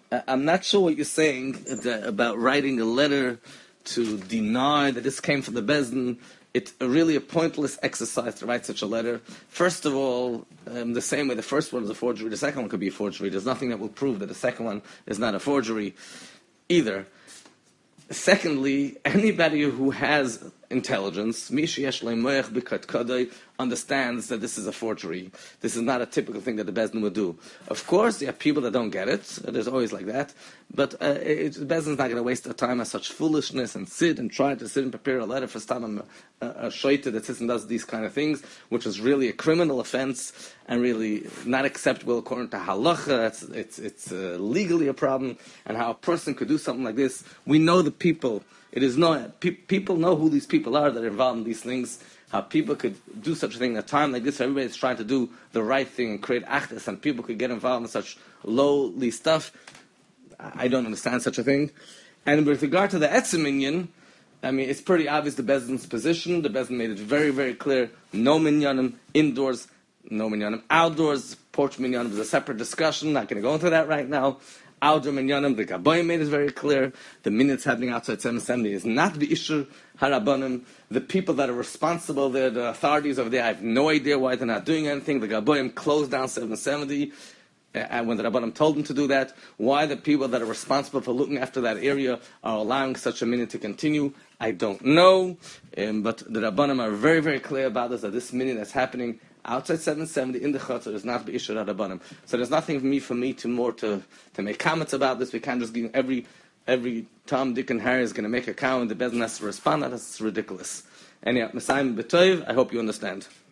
I'm not sure what you're saying about writing a letter to deny that this came from the Bezdin. It's really a pointless exercise to write such a letter. First of all, the same way the first one is a forgery, the second one could be a forgery. There's nothing that will prove that the second one is not a forgery either. Secondly, anybody who has intelligence, understands that this is a forgery. This is not a typical thing that the Bezdin would do. Of course, there are people that don't get it. There's always like that. But the Bezdin's not going to waste their time on such foolishness and sit and try to sit and prepare a letter for Stam a Shoite that sits and does these kind of things, which is really a criminal offense and really not acceptable according to halacha. It's legally a problem. And how a person could do something like this, we know the people. It is people know who these people are that are involved in these things. How people could do such a thing at a time like this. Everybody's trying to do the right thing and create achdus, and people could get involved in such lowly stuff. I don't understand such a thing. And with regard to the etzem minyan, I mean, it's pretty obvious the Bezdin's position. The Bezdin made it very, very clear. No minyanim indoors, no minyanim outdoors. Porch minyanim is a separate discussion. Not going to go into that right now. Outdoor minyanim, the Gaboyim made it very clear. The minutes happening outside 770 is not the Ishur Harabanim. The people that are responsible there, the authorities over there, I have no idea why they're not doing anything. The Gaboyim closed down 770 when the Rabbanim told them to do that. Why the people that are responsible for looking after that area are allowing such a minute to continue, I don't know. But the Rabbanim are very, very clear about this, that this minute that's happening outside 770 in the Chutzner is not B'Ishur HaRabbanim. So there's nothing for me to make comments about this. We can't just give every Tom, Dick, and Harry is going to make a comment. The Bezdin has to respond. That's ridiculous. Anyhow, Messiah B'Tov, I hope you understand.